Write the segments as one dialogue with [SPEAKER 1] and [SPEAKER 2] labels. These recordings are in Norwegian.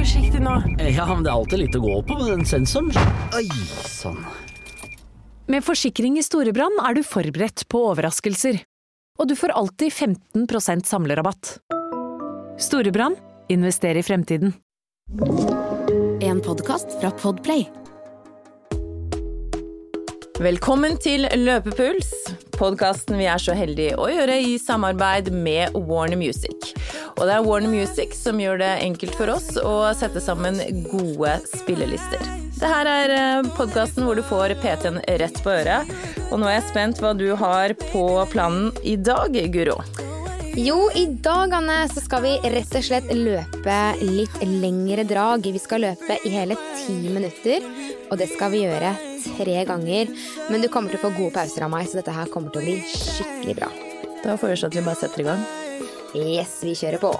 [SPEAKER 1] forsiktig nå.
[SPEAKER 2] Ja, men det alltid litt å gå på med den sensoren. Oi, sånn.
[SPEAKER 1] Med forsikring I Storebrand du forberedt på overraskelser. Og du får alltid 15% samlerabatt. Storebrand, invester I fremtiden.
[SPEAKER 3] En podcast fra Podplay.
[SPEAKER 4] Velkommen til Løpepuls, podcasten vi så heldige å gjøre I samarbeid med Warner Music. Og det Warner Music som gjør det enkelt for oss å sette sammen gode spillelister. Det her podcasten hvor du får PT-en rett på øret. Og nå jeg spent hva du har på planen I dag, Guro.
[SPEAKER 5] Jo, I dag, Anne, så skal vi rett og slett løpe litt lengre drag. Vi skal løpe I hele 10 minutter, og det skal vi gjøre 3 ganger. Men du kommer til å få gode pauser av meg, så dette her kommer til å bli skikkelig bra.
[SPEAKER 4] Da foreslår vi bare setter I gang.
[SPEAKER 5] Yes, vi kjører på.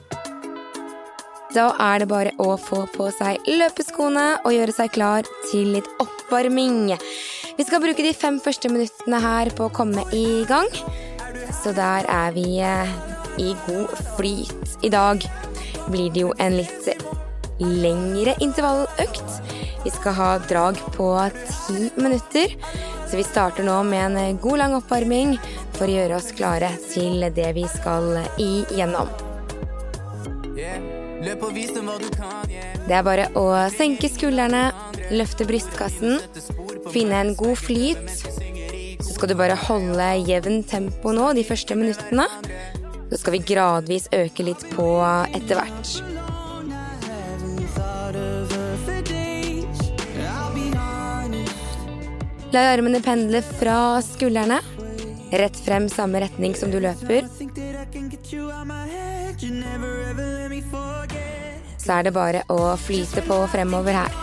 [SPEAKER 5] Da det bare å få på seg løpeskoene og gjøre seg klar til litt oppvarming. Vi skal bruke de 5 første minuttene her på å komme I gang. Så der vi I god flyt. I dag blir det jo en litt lengre intervalløkt. Vi skal ha drag på 10 minutter. Så vi starter nå med en god lang oppvarming for å gjøre oss klare til det vi skal igjennom. Det bare å senke skuldrene, løfte brystkassen, finne en god flyt. Så skal du bare holde jevn tempo nå de første minuttene. Så skal vi gradvis øke litt på etter hvert. La armene pendle fra skuldrene. Rett frem samme retning som du løper. Så det bare å flyte på fremover her.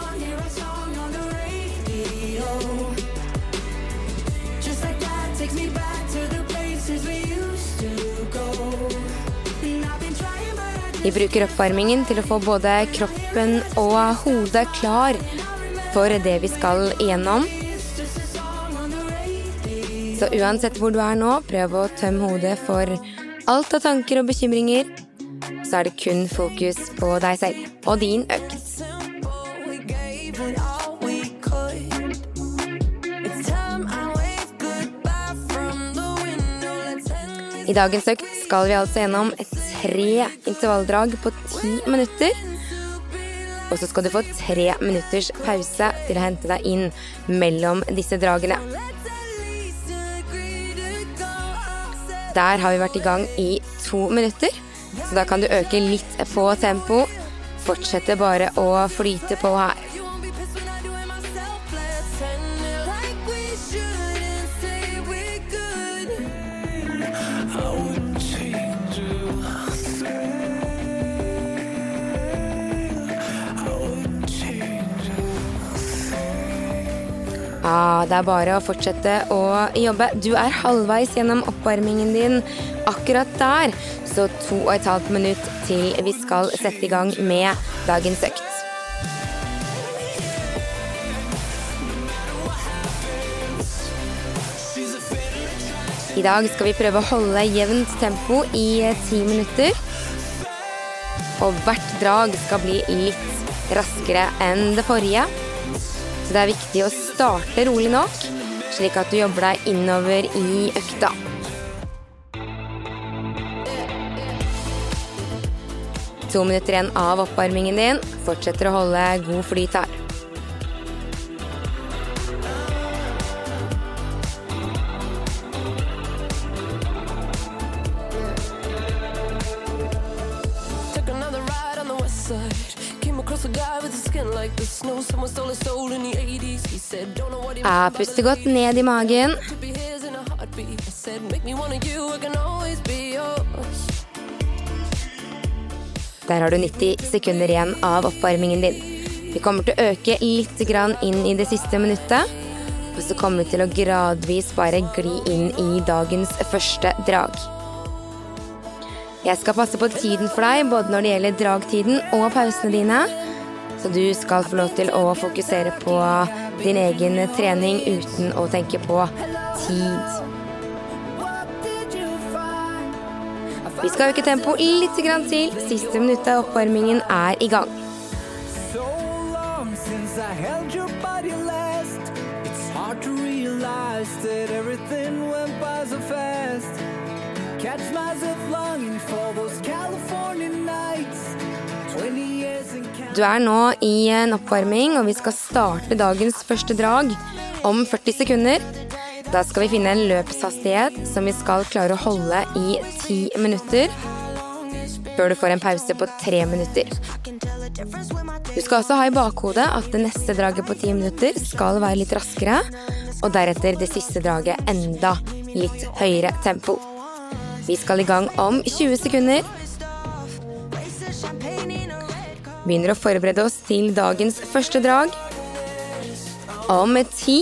[SPEAKER 5] Vi bruker oppvarmingen til å få både kroppen og hodet klar for det vi skal igjennom. Så uansett hvor du nå, prøv å tømme hodet for alt av tanker og bekymringer. Så det kun fokus på deg selv og din økt. I dagens økt skal vi altså gjennom 3 intervalldrag på 10 minutter. Og så skal du få 3 minutters pause til å hente deg inn mellom disse dragene. Der har vi vært I gang I 2 minutter, så da kan du øke litt på tempo. Fortsette bare å flyte på her. Det bare å fortsette å jobbe. Du halvveis gjennom oppvarmingen din akkurat der. Så 2,5 minutt til vi skal sette I gang med dagens økt. I dag skal vi prøve å holde jevnt tempo I 10 minutter. Og hvert drag skal bli litt raskere enn det forrige. Så det viktig å starte rolig nok, slik at du jobber deg innover I økta. To minutter igjen av oppvarmingen din. Fortsetter å holde god flyt her. Puste godt ned I magen. Der har du 90 sekunder igjen av oppvarmingen din. Vi kommer til å øke litt grann inn I det siste minuttet, og så kommer vi til å gradvis bare gli inn I dagens første drag. Jeg skal passe på tiden for deg, både når det gjelder dragtiden og pausene dine, så du skal få lov til å fokusere på din egen trening uten å tenke på tid. Vi skal øke tempo litt grann til. Siste minuttet av oppvarmingen I gang.
[SPEAKER 6] as I held your body last. It's hard to realize that everything went by so fast. Catch myself longing for those California nights. 20 years in
[SPEAKER 5] Du nå i en oppvarming, og vi skal starte dagens første drag om 40 sekunder. Da skal vi finne en løpshastighet som vi skal klare å holde i 10 minutter, før du får en pause på 3 minutter. Du skal også ha i bakhodet at det neste draget på 10 minutter skal være litt raskere, og deretter det siste draget enda litt høyere tempo. Vi skal i gang om 20 sekunder. Begynner å forberede oss til dagens første drag. Om 10,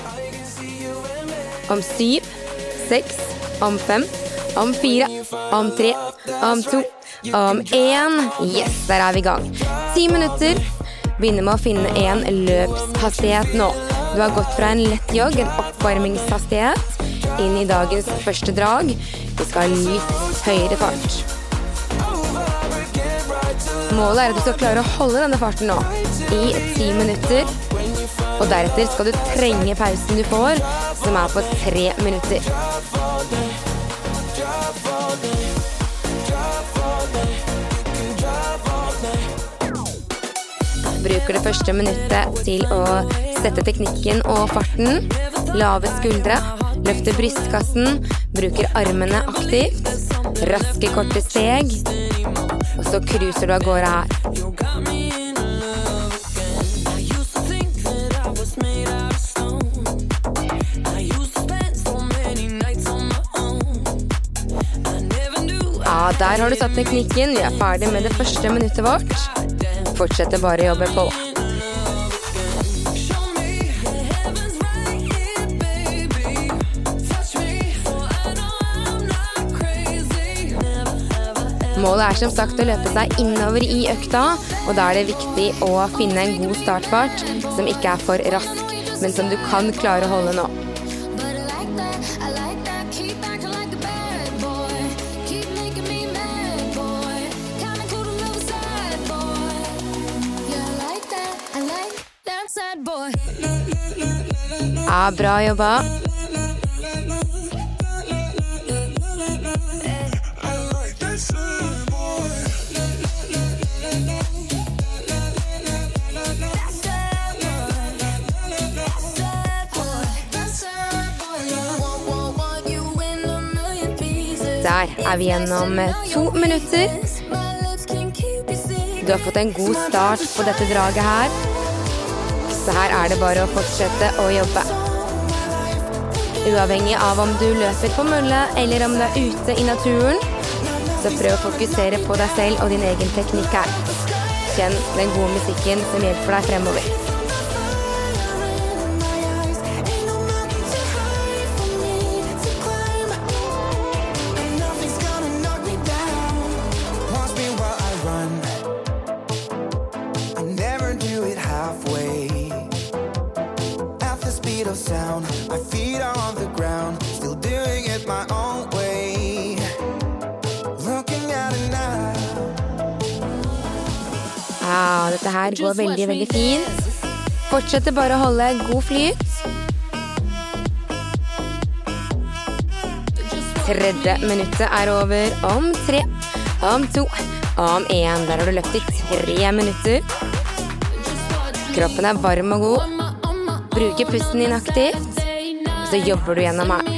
[SPEAKER 5] om 7, 6, om 5, om 4, om 3, om 2, om 1. Yes, der vi i gang. 10 minutter. Begynner med å finne en løpshastighet nå. Du har gått fra en lett jogg, en oppvarmingshastighet, inn i dagens første drag. Vi skal ha litt høyere fart. Målet at du skal klare å holde denne farten nå i 10 minutter, og deretter skal du trenge pausen du får, som på 3 minutter. Bruker det første minuttet til å sette teknikken og farten, lave skuldre, løfte brystkassen, bruker armene aktivt, raske korte steg, og så cruiser du av gårde her. Ja, der har du satt teknikken. Vi ferdig med det første minuttet vårt. Fortsetter bare å jobbe på. Målet som sagt å løpe seg innover i økta, og da det viktig å finne en god startfart som ikke for rask, men som du kan klare å holde nå. Ja, bra jobba. Der vi gjennom 2 minutter. Du har fått en god start på dette draget her. Så her det bare å fortsette å jobbe. Uavhengig av om du løper på mølle eller om du ute i naturen, så prøv å fokusere på deg selv og din egen teknikk her. Kjenn den gode musikken som hjelper deg fremover. Dette her går veldig, veldig fint. Fortsette bare å holde god flyt. Tredje minuttet over om 3, om 2, om 1. Der har du løpt i 3 minutter. Kroppen varm og god. Bruker pusten din aktivt. Så jobber du gjennom her.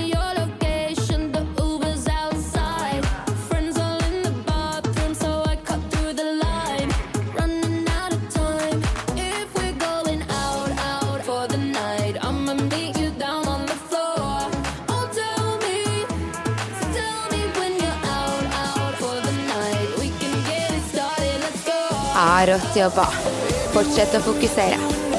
[SPEAKER 5] Rått jobba. Fortsett å fokusere.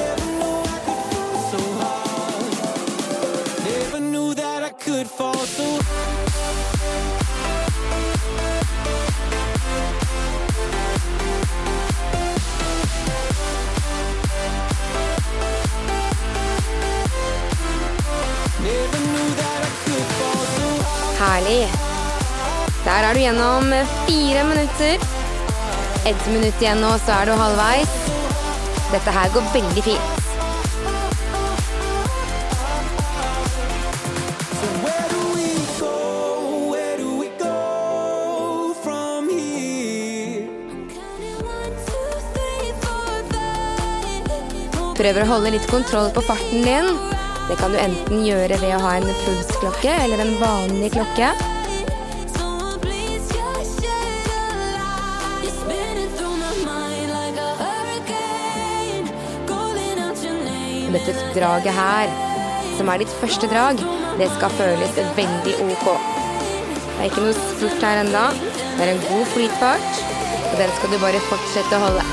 [SPEAKER 5] Herlig. Der du gjennom 4 minutter. 1 minutt igjen nå, så du halvveis. Dette her går veldig fint.
[SPEAKER 6] So where do we go from here?
[SPEAKER 5] Prøver å holde litt kontroll på farten din. Det kan du enten gjøre ved å ha en pulsklokke eller en vanlig klokke. Dette draget her, som ditt første drag, det skal føles veldig ok. Det ikke noe spurt her enda. Det en god flytfart, og den skal du bare fortsette å holde.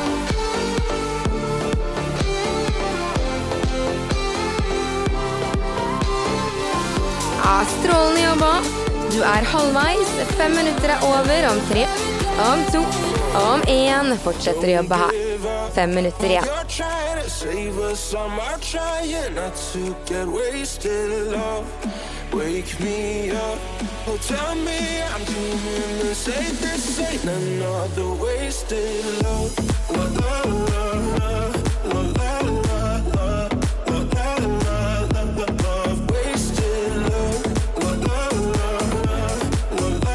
[SPEAKER 5] Ja, strålende jobba. Du halvveis. 5 minutter over. Om 3, om 2, om 1. Fortsetter å jobbe her. 5 minutter igjen.
[SPEAKER 7] Save us, I'm trying not to get wasted, love. Wake me up, oh tell me I'm doing the same. This ain't another wasted love. La la la la la la la la la la love, wasted love. La la la la la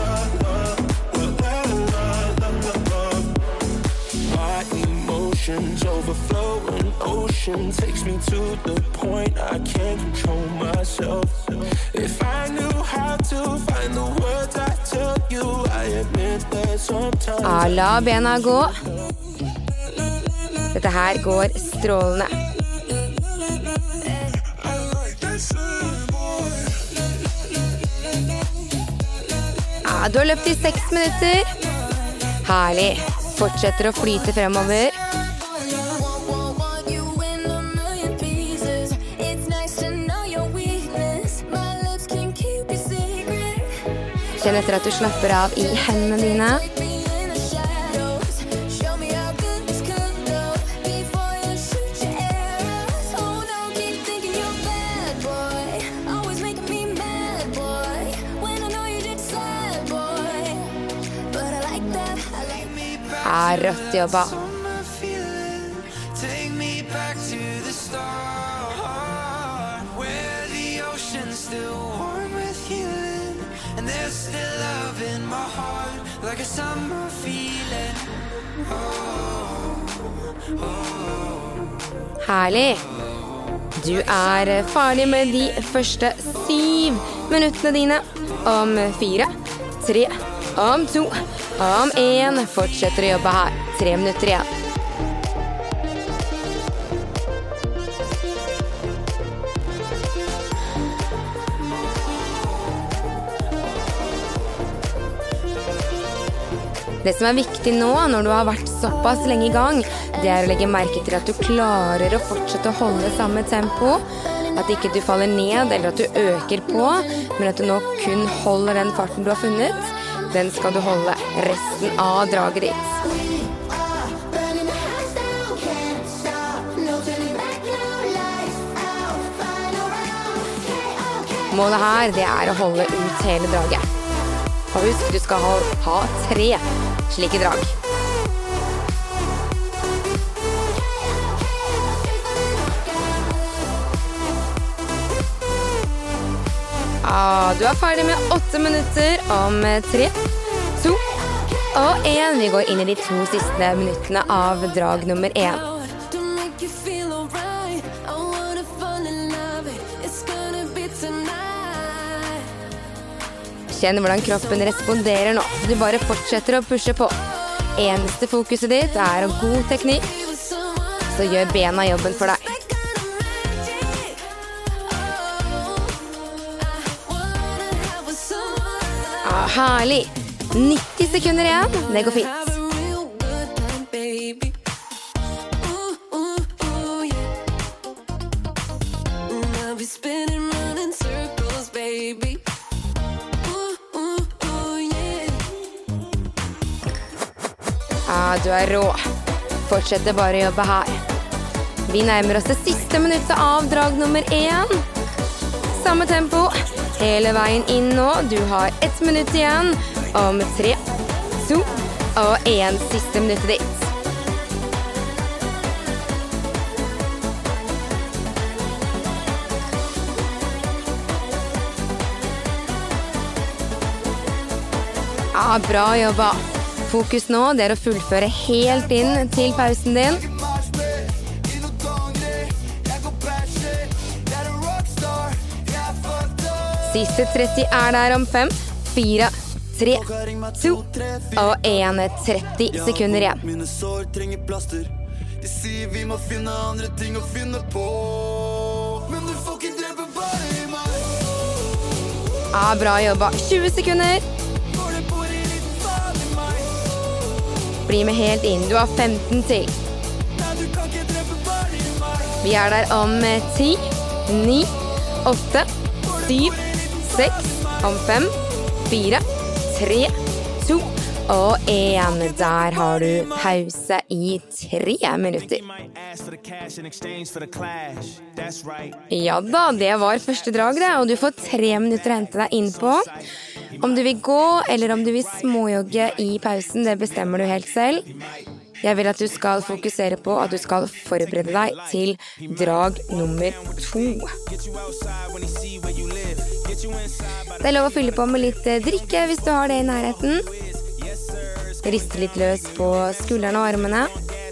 [SPEAKER 7] la la love. My emotions overflowing, ocean takes me to the point I can't control myself. If I knew how to find the words I tell you, I admit that sometimes.
[SPEAKER 5] La bena gå. Dette her går strålende. Du har løpt I 6 minutter. Herlig. Fortsetter å flyte fremover. Kjenn etter at du slapper av I hendene dine. Rødt jobba.
[SPEAKER 6] Take me back to the start, where the ocean's still warm with healing, and there's still love in my heart, like a summer feeling.
[SPEAKER 5] Herlig. Du ferdig med de første 7 minuttene dine. Om 4, 3, om 2, om 1. Fortsetter å jobbe her. 3 minutter igjen. Det som viktig nå, når du har vært såpass lenge I gang, det å legge merke til at du klarer å fortsette å holde samme tempo. At ikke du faller ned, eller at du øker på, men at du nå kun holder den farten du har funnet. Den skal du holde resten av draget ditt. Målet her, det å holde ut hele draget. Og husk, du skal ha 3 slike drag. Du ferdig med 8 minutter. Om 3, 2 og 1. Vi går inn I de 2 siste minuttene av drag nummer 1. Kjenn hvordan kroppen responderer nå. Du bare fortsetter å pushe på. Eneste fokuset ditt å god teknikk, så gjør bena jobben for deg. Herlig. 90 sekunder igjen. Det går fint. Du rå. Fortsetter bare å jobbe her. Vi nærmer oss det siste minuttet av drag nummer 1. Samme tempo. Hele veien inn nå. Du har 1 minutt igjen. Om 3, 2 og 1. Siste minuttet ditt. Ja, bra jobba. Fokus nå, det å fullføre helt inn til pausen din. Siste 30 der om 5, 4, 3, 2 og 1, 30 sekunder igjen.
[SPEAKER 6] Mine sår trenger plaster. De sier vi må finne andre ting å finne på. Men du får ikke drepe bare i meg.
[SPEAKER 5] Ja, bra jobba. 20 sekunder. Bli med helt inn. Du har 15 til. Vi der om 10, 9, 8, 7, 6, om 5, 4, 3, 2 og 1. Der har du pause i 3 minutter. Ja da, det var første drag det, og du får 3 minutter å hente deg inn på. Om du vil gå, eller om du vil småjogge i pausen, det bestemmer du helt selv. Jeg vil at du skal fokusere på at du skal forberede deg til drag nummer 2. Det lov å fylle på med litt drikke hvis du har det i nærheten. Riste litt løs på skuldrene og armene.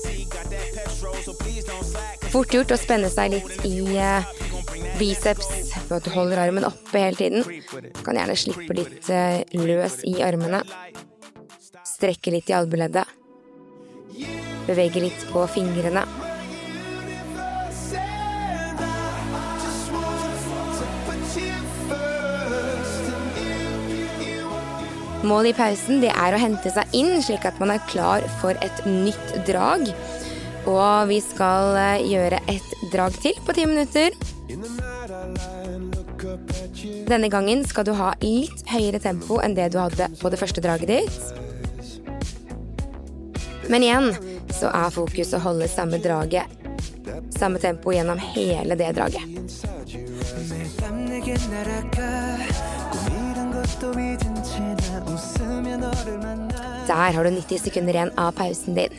[SPEAKER 5] Fort gjort å spenne seg litt i biceps ved at du holder armen oppe hele tiden. Du kan gjerne slippe litt løs i armene. Strekke litt i albueleddet. Bevege litt på fingrene. Målet i pausen det å hente seg inn slik at man klar for et nytt drag. Og vi skal gjøre et drag til på 10 minutter. Denne gangen skal du ha litt høyere tempo enn det du hadde på det første draget ditt. Men igjen så fokus å holde samme draget, samme tempo gjennom hele det draget. Der har du 90 sekunder igjen av pausen din.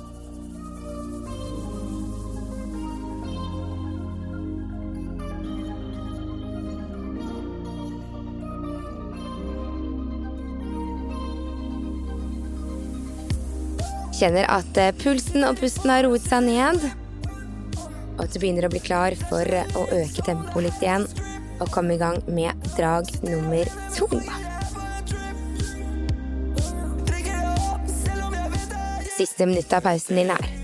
[SPEAKER 5] Kjenner at pulsen og pusten har roet seg ned, og at du begynner å bli klar for å øke tempoet litt igjen, og komme i gang med drag nummer 2. Siste minutt av pausen din her.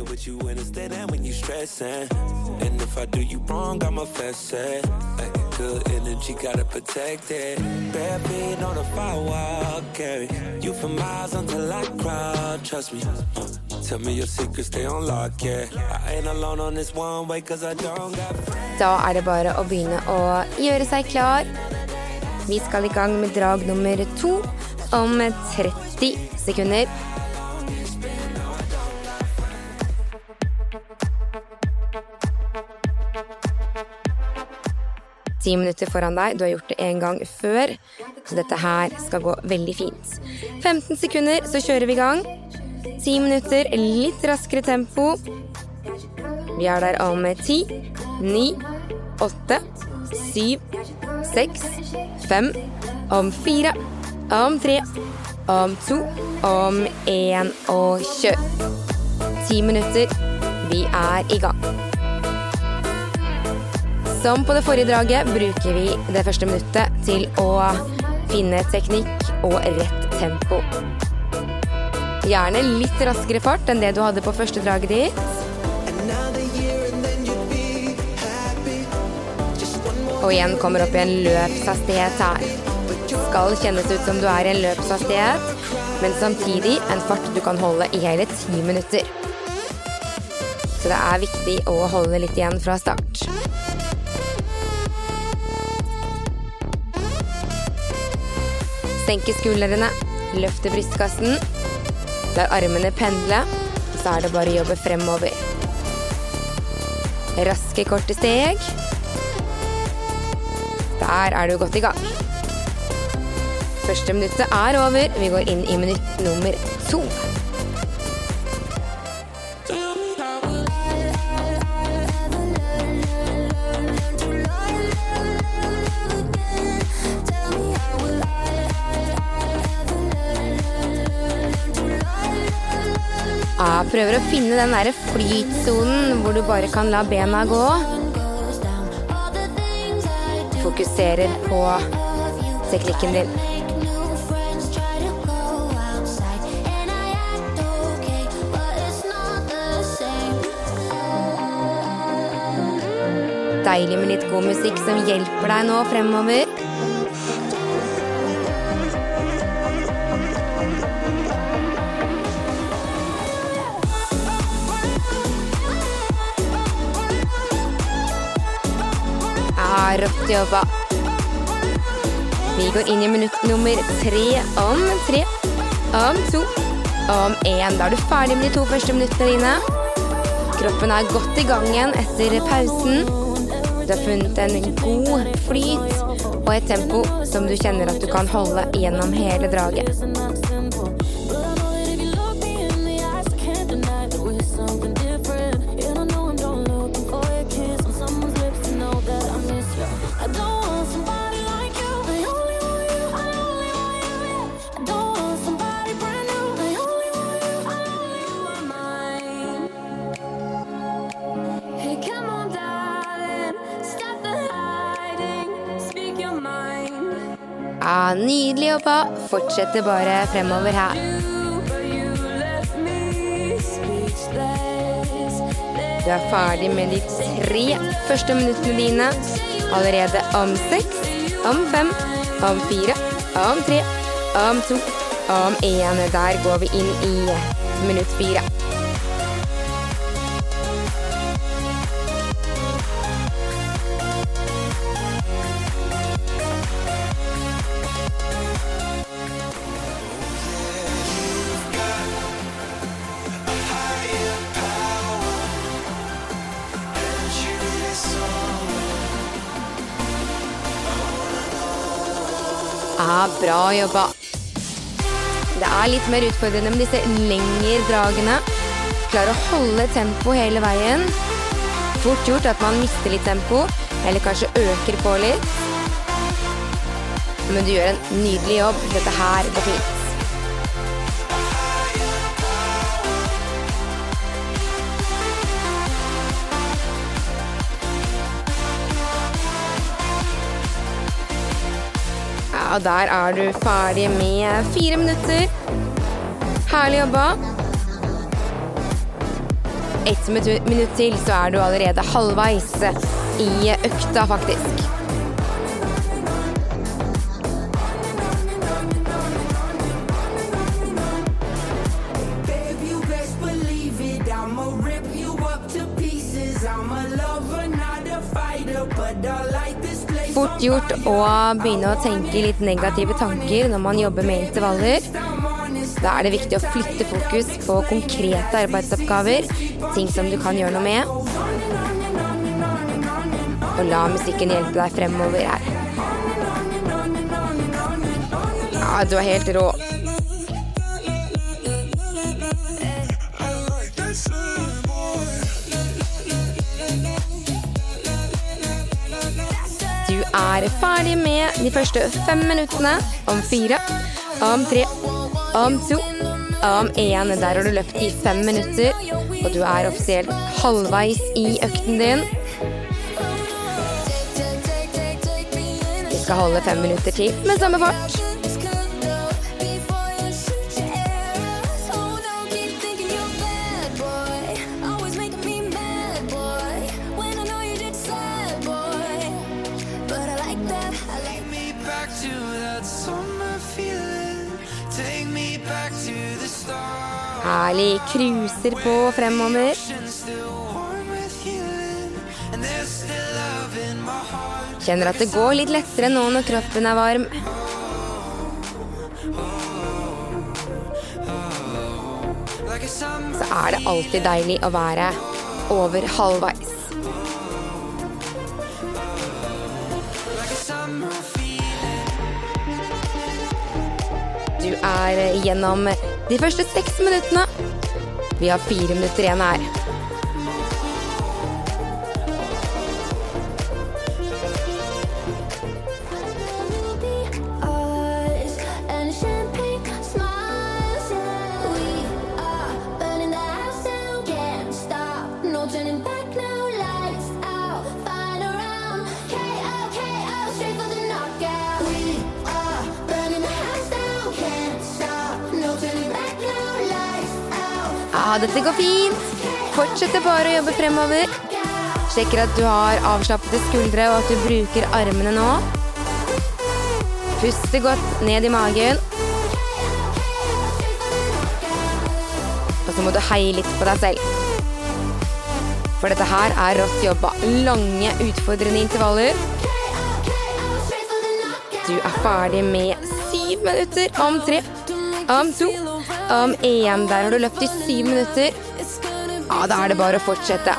[SPEAKER 7] Good energy, gotta protect it. Bare feet on a firewall, carry you for miles until I cry. Trust me, tell me your secrets, stay on lock, yeah. I ain't alone on this one way, cause I don't got friends.
[SPEAKER 5] Da det bare å begynne å gjøre seg klar. Vi skal i gang med drag nummer 2 om 30 sekunder. Ti minutter foran deg, du har gjort det en gang før, så dette her skal gå veldig fint. 15 sekunder, så kjører vi i gang. 10 minutter, litt raskere tempo. Vi der om 10, 9, 8, 7, 6, 5, om 4, om 3, om 2, om 1, og kjør. 10 minutter, vi i gang. Som på det forrige draget bruker vi det første minuttet til å finne teknikk og rett tempo. Gjerne litt raskere fart enn det du hadde på første draget ditt. Og igjen kommer opp i en løpshastighet her. Skal kjennes ut som du i en løpshastighet, men samtidig en fart du kan holde i hele 10 minutter. Så det viktig å holde litt igjen fra start. Senke skuldrene, løfte brystkassen, la armene pendle, så det bare å jobbe fremover. Raske, korte steg. Der du godt i gang. Første minuttet over, vi går inn i minutt nummer 2. prøver å finne den der flytsonen hvor du bare kan la bena gå. Fokuserer på teknikken din. Deilig med litt god musikk som hjelper deg nå fremover. Rått jobba. Vi går inn I minutt nummer 3 om 3, om 2, om 1. Da er du ferdig med de 2 første minuttene dine. Kroppen er godt I gang igjen etter pausen. Du har funnet en god flyt og et tempo som du kjenner at du kan holde gjennom hele draget. Ja, nydelig jobba. Fortsette bare fremover her. Du er ferdig med de 3 første minuttene dine. Allerede om 6, om 5, om 4, om 3, om 2, om 1. Der går vi inn I minutt 4. Ja, bra jobba. Det er litt mer utfordrende med disse lengre dragene. Klar å holde tempo hele veien. Fort gjort at man mister litt tempo, eller kanskje øker på litt. Men du gjør en nydelig jobb. Dette her går fint. Og der er du ferdig med 4 minutter. Herlig jobba. 1 minutt til, så er du allerede halvveis I økta, faktisk. Fort gjort å begynne å tenke litt negative tanker når man jobber med intervaller. Da er det viktig å flytte fokus på konkrete arbeidsoppgaver, ting som du kan gjøre noe med. Og la musikken hjelpe deg fremover her. Ja, du er helt rå. Du er ferdig med de første 5 minuttene. Om 4, om 3, om 2, om 1. Der har du løpt I 5 minutter, og du er offisielt halvveis I økten din. Vi skal holde 5 minutter til med samme fart. Herlig, cruiser på fremover. Kjenner at det går litt lettere nå når kroppen er varm. Så er det alltid deilig å være over halvveis. Du er gjennom de første 6 minuttene. Vi har 4 minutter igjen her. dette går fint. Fortsett bare å jobbe fremover. Sjekker at du har avslappede skuldre og at du bruker armene nå. Puste godt ned i magen. Og så må du heie litt på deg selv. For dette her rått jobba. Lange, utfordrende intervaller. Du ferdig med 7 minutter. Om 3, om 2, om 1. Der har du løpt i 7 minutter. Ja, da det bare å fortsette.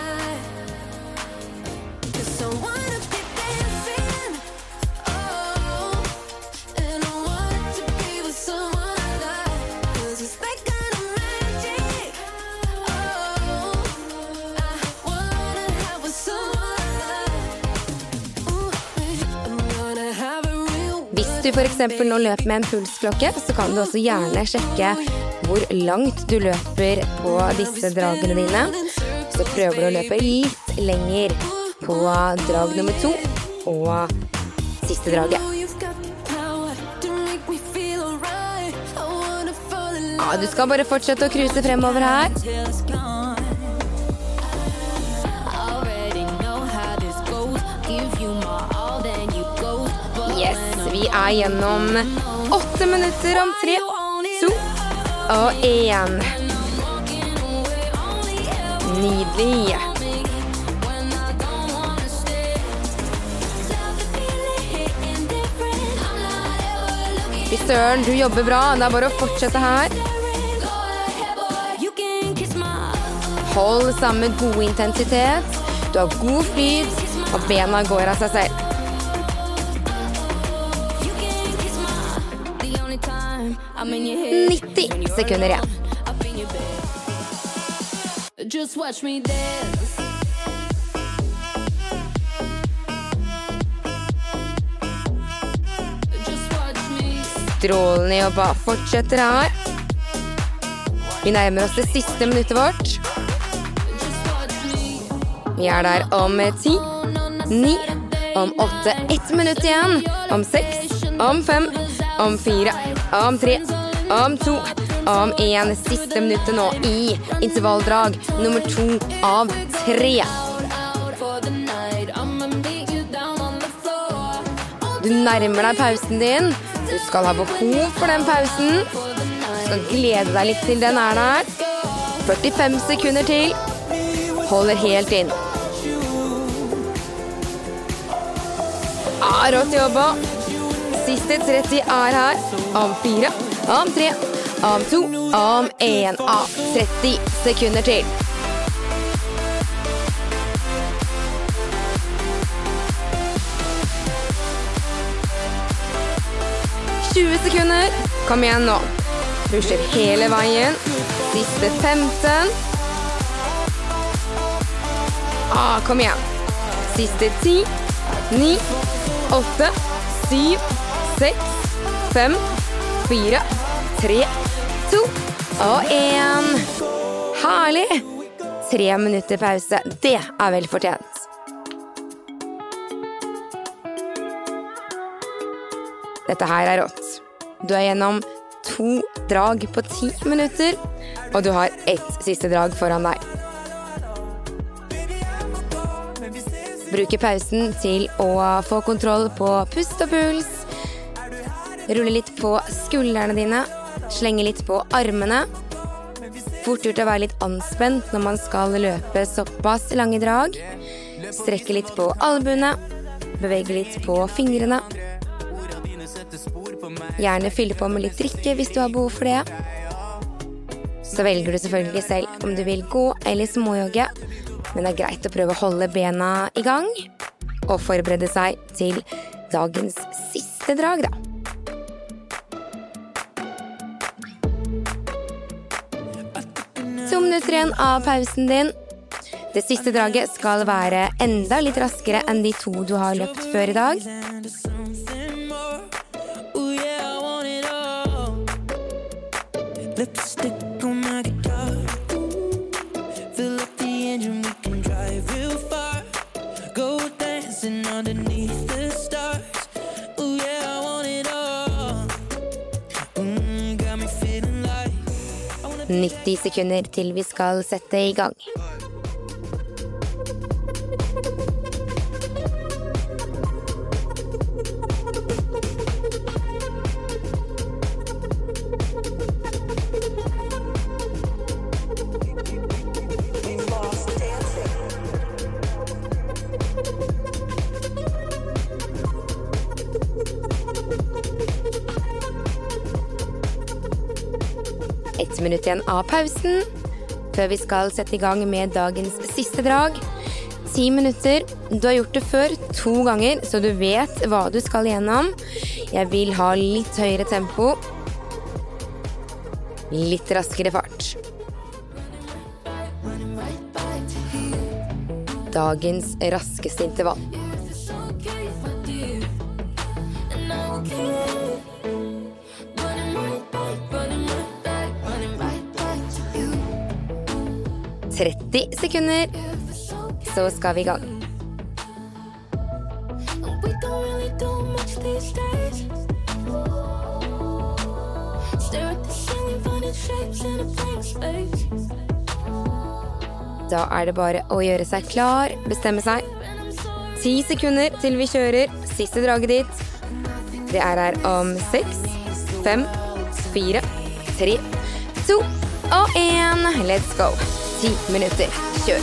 [SPEAKER 5] Hvis du for eksempel nå løper med en pulsklokke, så kan du også gjerne sjekke hvor langt du løper på disse dragene dine. Så prøver du å løpe litt lenger på drag nummer 2 og siste draget. Ja, du skal bare fortsette å kruse fremover her. Yes, vi gjennom 8 minutter om 3, 2 og 1. Nydelig. Fy søren, du jobber bra. Det bare å fortsette her. Hold samme god intensitet. Du har god flyt, og bena går av seg selv. 90 sekunder igjen. Strålende jobba. Fortsetter her. Vi nærmer oss det siste minuttet vårt. Vi der om 10, 9, om 8, 1 minutt igjen, om 6, om 5, om 4, om 3, om 2, om 1. Siste minuttet nå i intervalldrag nummer 2 av 3. Du nærmer deg pausen din. Du skal ha behov for den pausen. Du skal glede deg litt til den der. 45 sekunder til. Holder helt inn. Rått jobba. Siste 30 her. Om 4, om 3, om 2, om 1. 30 sekunder til. Sekunder. Kom igjen nå. Pusher hele veien. Siste 15. Kom igjen. Siste 10, 9, 8, 7, 6, 5, 4, 3, 2 og 1. Herlig. 3 minutter pause. Det vel fortjent. Dette her rått. Du gjennom 2 drag på 10 minutter, og du har 1 siste drag foran deg. Bruke pausen til å få kontroll på pust og puls. Rulle litt på skuldrene dine. Slenge litt på armene. Fort gjort å være litt anspent når man skal løpe såpass lange drag. Strekke litt på albuene. Bevege litt på fingrene. Gjerne fylle på med litt drikke hvis du har behov for det. Så velger du selvfølgelig selv om du vil gå eller småjogge, men det greit å prøve å holde bena i gang og forberede seg til dagens siste drag, da. To minutter igjen av pausen din. Det siste draget skal være enda litt raskere enn de 2 du har løpt før i dag.
[SPEAKER 6] Lipstick on my guitar. Fill up the engine, we can drive real far. Go dancing underneath the stars. Ooh yeah, I want it all. Got me feeling like
[SPEAKER 5] 90 sekunder til vi skal sette i gang. Ett minutt igjen av pausen, før vi skal sette i gang med dagens siste drag. 10 minutter. Du har gjort det før 2 ganger, så du vet hva du skal gjennom. Jeg vil ha litt høyere tempo. Litt raskere fart. Dagens raskeste intervall. Sekunder, så skal vi i gang. Da er det bare å gjøre seg klar, bestemme seg. 10 sekunder til vi kjører siste draget ditt. Det er her om 6, 5, 4, 3, 2 og 1. Let's go. 10 minutter. Kjør.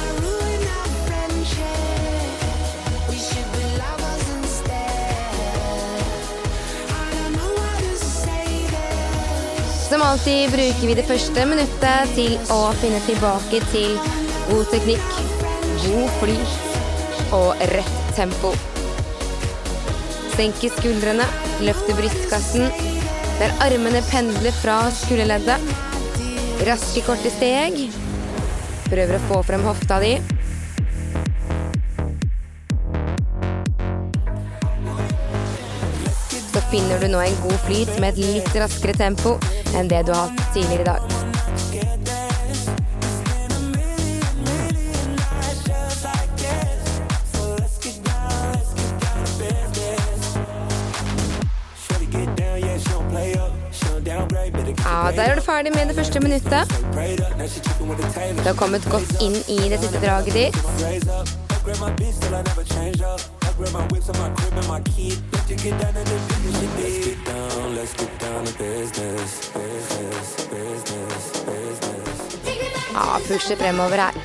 [SPEAKER 5] Som alltid bruker vi det første minuttet til å finne tilbake til god teknikk, god flyt og rett tempo. Senke skuldrene, løfte brystkassen, der armene pendler fra skulderleddet. Raske, korte steg. Prøver å få frem hofta di. Så finner du nå en god flyt med et litt raskere tempo enn det du har hatt tidligere i dag. Ja, der er du ferdig med det første minuttet. Du har kommet godt inn i det siste draget ditt. Ja, pushe fremover her.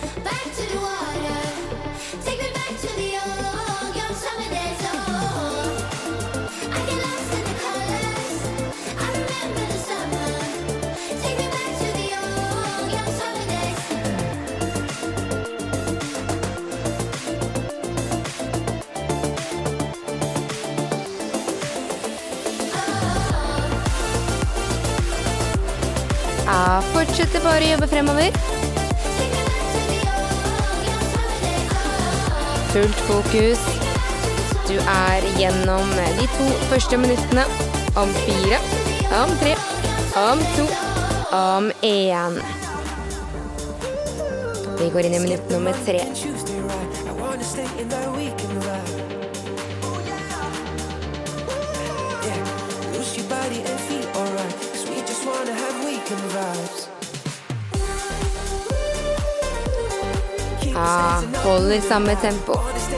[SPEAKER 5] Ja, fortsette bare å jobbe fremover. Fullt fokus. Du er gjennom de 2 første minuttene. Om 4, om 3, om 2, om 1. Vi går inn i minutt nummer 3. Holder samme tempo.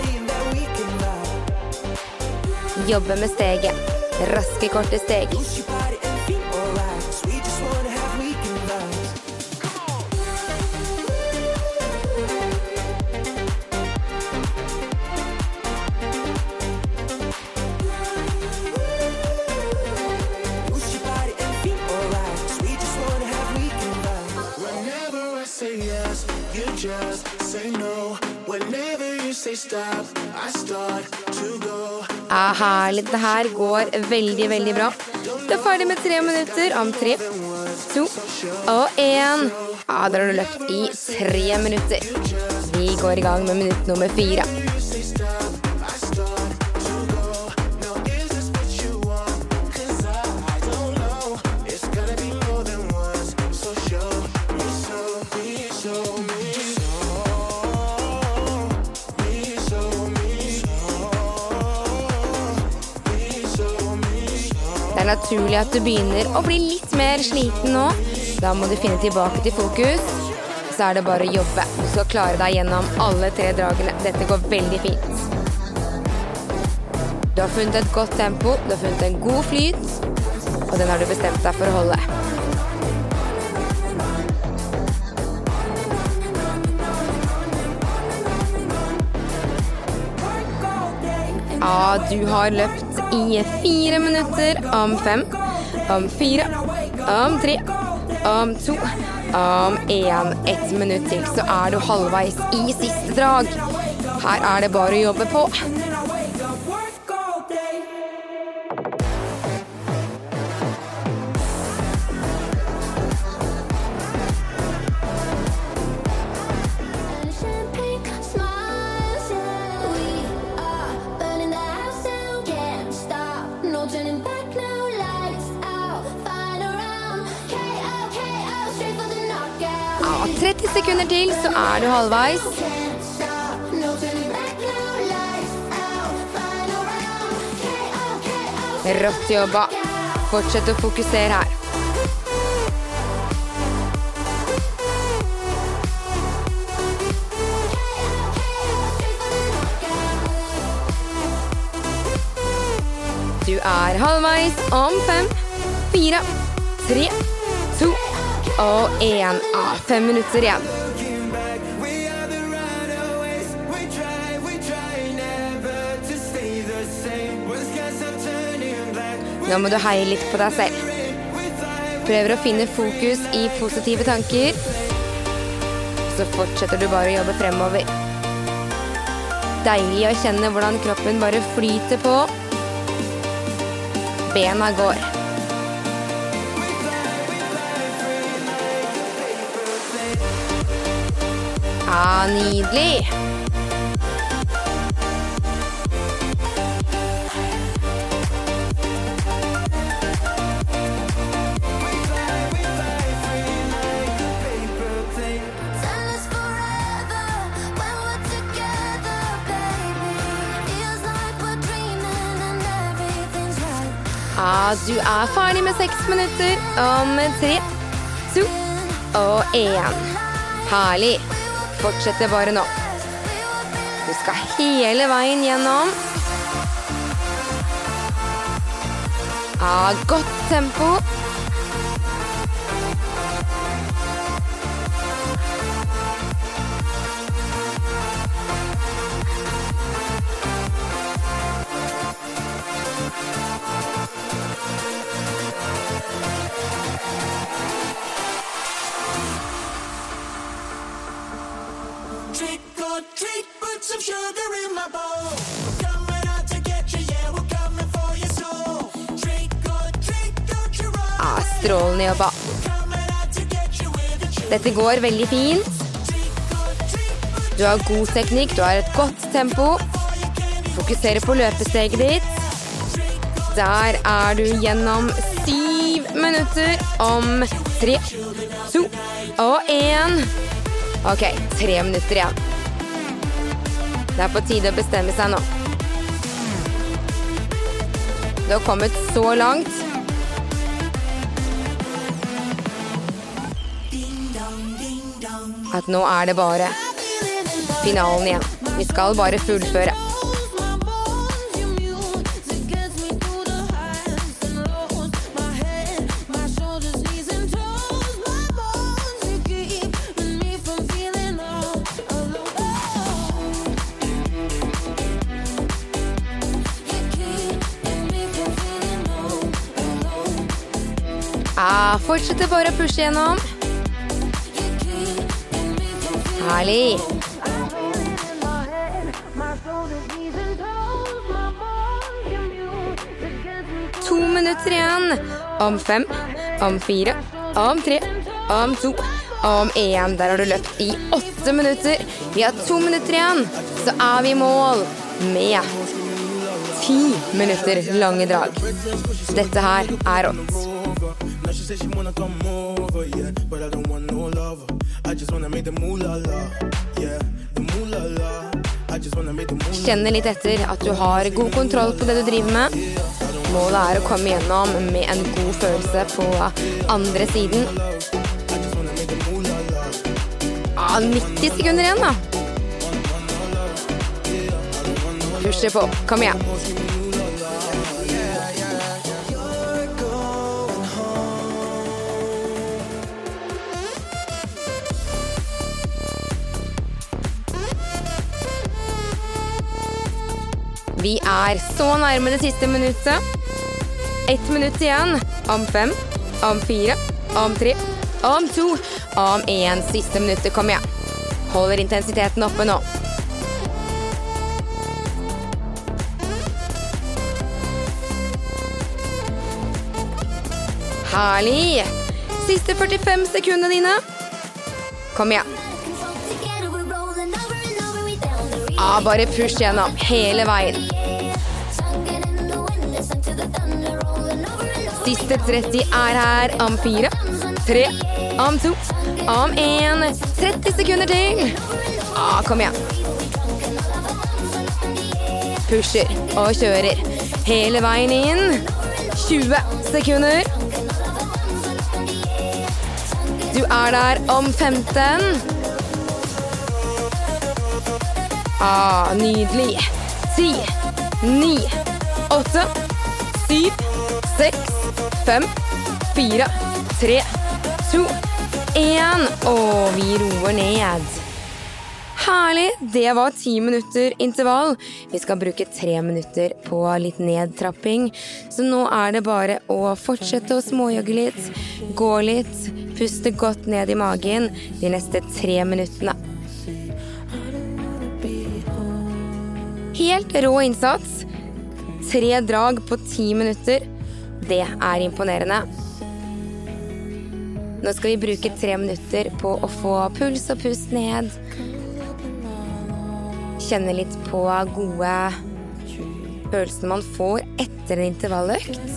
[SPEAKER 5] Jobbe med steget. Raske, korte steg. Herlig, det her går veldig, veldig bra. Du er ferdig med 3 minutter om 3, 2 og 1. Ja, der har du løpt i 3 minutter. Vi går i gang med minutt nummer 4. Det er naturlig at du begynner å bli litt mer sliten nå. Da må du finne tilbake til fokus. Så det bare å jobbe. Du skal klare deg gjennom alle 3 dragene. Dette går veldig fint. Du har funnet et godt tempo, du har funnet en god flyt, og den har du bestemt deg for å holde. Ja, du har løpt i 4 minutter, om 5, om 4, om 3, om 2, om 1. 1 minutt til, så du halvveis i siste drag. Her det bare å jobbe på. Ja, 30 sekunder til, så du halvveis. Rått jobba. Fortsett å fokusere her. Du halvveis om 5, 4, 3, 2 og 1. 5 minutter igjen. Nå må du heie litt på deg selv. Prøver å finne fokus i positive tanker. Så fortsetter du bare å jobbe fremover. Deilig å kjenne hvordan kroppen bare flyter på. Bena går. Nydelig. Du ferdig med 6 minutter om 3, 2 og 1. Herlig. Fortsette bare nå. Du skal hele veien gjennom. Godt tempo. Strålende jobba. Dette går veldig fint. Du har god teknikk, du har et godt tempo. Fokuserer på løpesteget ditt. Der du gjennom 7 minutter om 3, 2 og 1. Ok, 3 minutter igjen. Det på tide å bestemme seg nå. Du har kommet så langt. At nå det bare finalen igjen. Vi skal bare fullføre. Fortsette bare å pushe gjennom. Herlig. To minutter igjen. Om 5, om 4, om 3, om 2, om 1. Der har du løpt i 8 minutter. Vi har 2 minutter igjen. Så vi i mål med 10 minutter lange drag. Dette her rått. She said she wanna come over, yeah, but I don't want no lover. I just wanna make the moolah la, yeah, the moolah la. I just wanna make the moolah. Kjenne litt etter at du har god kontroll på det du driver med. Målet å komme gjennom med en god følelse på andre siden. 90 sekunder igjen da. Pusher på, kom igjen. Vi så nærme det siste minuttet. 1 minutt igjen. Om 5, om 4, om 3, om 2, om 1. Siste minuttet, kom igjen. Holder intensiteten oppe nå. Herlig. Siste 45 sekunder dine. Kom igjen. Bare push gjennom hele veien. Siste 30 her. Om 4, 3, om 2, om 1. 30 sekunder til. Kom igjen. Pusher og kjører hele veien inn. 20 sekunder. Du der om 15. Nydelig. 10, 9, 8, 7, 6, 5, 4, 3, 2, 1. Og vi roer ned. Herlig, det var 10 minutter intervall. Vi skal bruke 3 minutter på litt nedtrapping. Så nå det bare å fortsette å småjogge litt, gå litt, puste godt ned i magen de neste 3 minuttene. Helt rå innsats. 3 drag på 10 minutter. Det imponerende. Nå skal vi bruke 3 minutter på å få puls og pust ned. Kjenne litt på gode følelser man får etter en intervalløkt.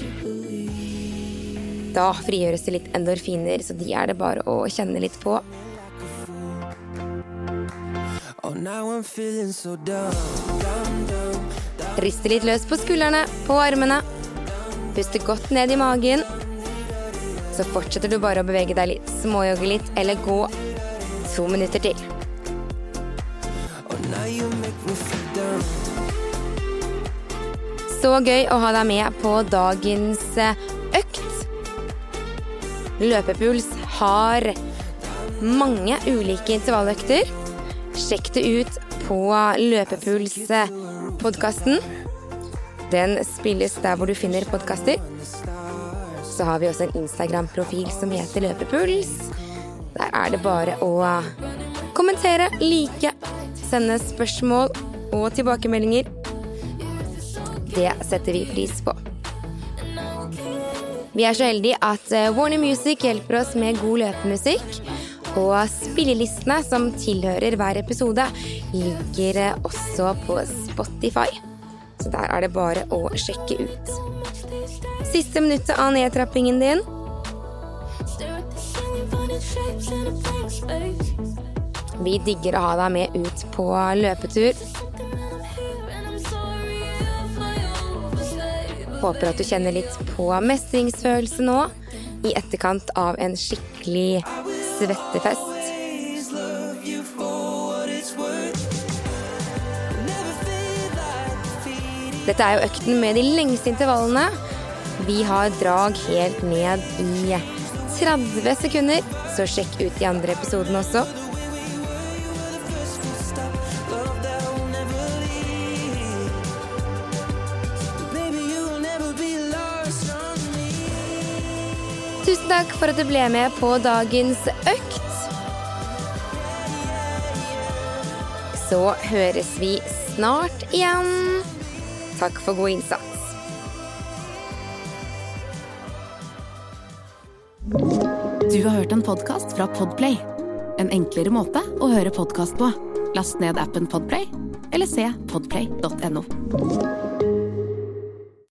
[SPEAKER 5] Da frigjøres det litt endorfiner, så de det bare å kjenne litt på. Riste litt løs på skuldrene, på armene. Puste godt ned i magen. Så fortsetter du bare å bevege deg litt, småjogge litt, eller gå 2 minutter til. Så gøy å ha deg med på dagens økt. Løpepuls har mange ulike intervalløkter. Sjekk det ut på Løpepuls-podcasten. Den spilles der hvor du finner podcaster. Så har vi også en Instagram-profil som heter Løpepuls. Der det bare å kommentere, like, sende spørsmål og tilbakemeldinger. Det setter vi pris på. Vi så heldige at Warner Music hjelper oss med god løpemusikk, og spillelistene som tilhører hver episode ligger også på Spotify. Så der det bare å sjekke ut. Siste minuttet av nedtrappingen din. Vi digger å ha deg med ut på løpetur. Håper at du kjenner litt på mestringsfølelse nå, i etterkant av en skikkelig svettefest. Dette jo økten med de lengste intervallene. Vi har drag helt ned i 30 sekunder, så sjekk ut de andre episodene også. Tusen takk for at du ble med på dagens økt. Så høres vi snart igjen. Takk for god innsats.
[SPEAKER 3] Du har hørt en podcast fra Podplay. En enklere måte å høre podcast på. Last ned appen Podplay, eller se podplay.no.